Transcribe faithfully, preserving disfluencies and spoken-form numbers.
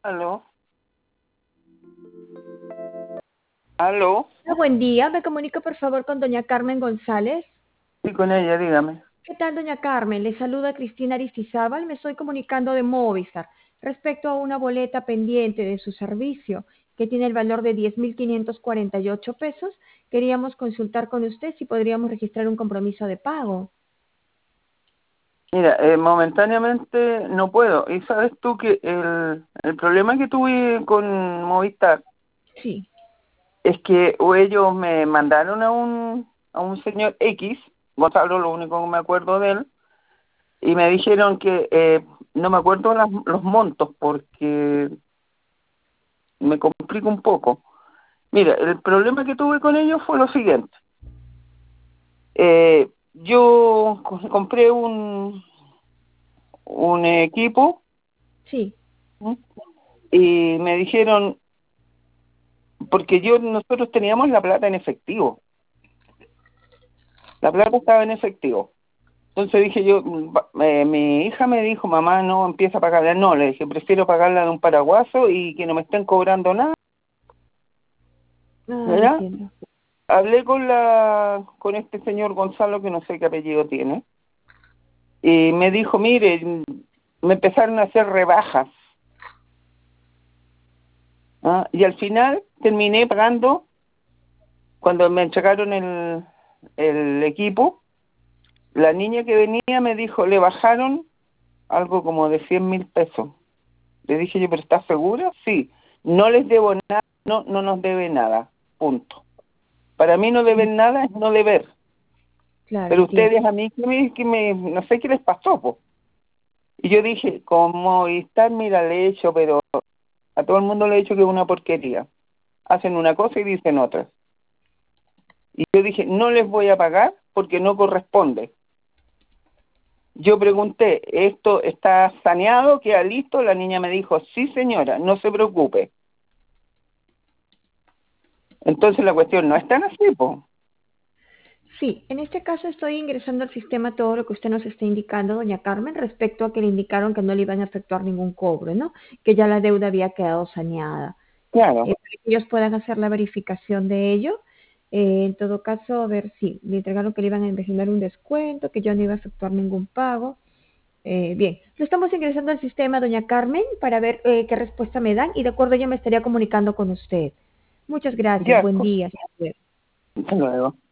Aló. Aló. Hola, buen día, me comunico por favor con doña Carmen González. Sí, con ella, dígame. ¿Qué tal, doña Carmen? Le saluda Cristina Aristizábal, me estoy comunicando de Movistar respecto a una boleta pendiente de su servicio que tiene el valor de diez mil quinientos cuarenta y ocho pesos. Queríamos consultar con usted si podríamos registrar un compromiso de pago. Mira, eh, momentáneamente no puedo. Y sabes tú que el, el problema que tuve con Movistar Sí. es que o ellos me mandaron a un, a un señor X, Gonzalo, lo único que me acuerdo de él, y me dijeron que eh, no me acuerdo las, los montos porque me complico un poco. Mira, el problema que tuve con ellos fue lo siguiente. Eh, yo co- compré un, un equipo. Sí. ¿Mm? Y me dijeron, porque yo nosotros teníamos la plata en efectivo, la plata estaba en efectivo. Entonces dije yo, mm, va- eh, mi hija me dijo, mamá, no empieza a pagarla. No, le dije, prefiero pagarla de un paraguaso y que no me estén cobrando nada, Ah, ¿verdad? entiendo. Hablé con la con este señor Gonzalo, que no sé qué apellido tiene, y me dijo, mire, mm, me empezaron a hacer rebajas, ¿ah? Y al final terminé pagando, cuando me entregaron el, el equipo, la niña que venía me dijo, le bajaron algo como de cien mil pesos. Le dije yo, ¿pero estás segura? Sí, no les debo nada, no, no nos debe nada, punto. Para mí no deben nada es no deber, Claro, pero entiendo. ustedes a mí, que me, que me, no sé qué les pasó, po. Y yo dije, como estar, mira, le he hecho, pero a todo el mundo le he dicho que es una porquería. Hacen una cosa y dicen otra. Y yo dije, no les voy a pagar porque no corresponde. Yo pregunté, ¿esto está saneado? ¿Queda listo? La niña me dijo, sí señora, no se preocupe. Entonces la cuestión no es tan así, po. Sí, en este caso estoy ingresando al sistema todo lo que usted nos está indicando, doña Carmen, respecto a que le indicaron que no le iban a efectuar ningún cobro, ¿no? Que ya la deuda había quedado saneada. Claro, Eh, para que ellos puedan hacer la verificación de ello. Eh, en todo caso, a ver si le entregaron que le iban a investigar un descuento, que yo no iba a efectuar ningún pago. Eh, bien, lo estamos ingresando al sistema, doña Carmen, para ver eh, qué respuesta me dan y de acuerdo yo me estaría comunicando con usted. Muchas gracias, ya, buen día. Hasta luego. hasta luego.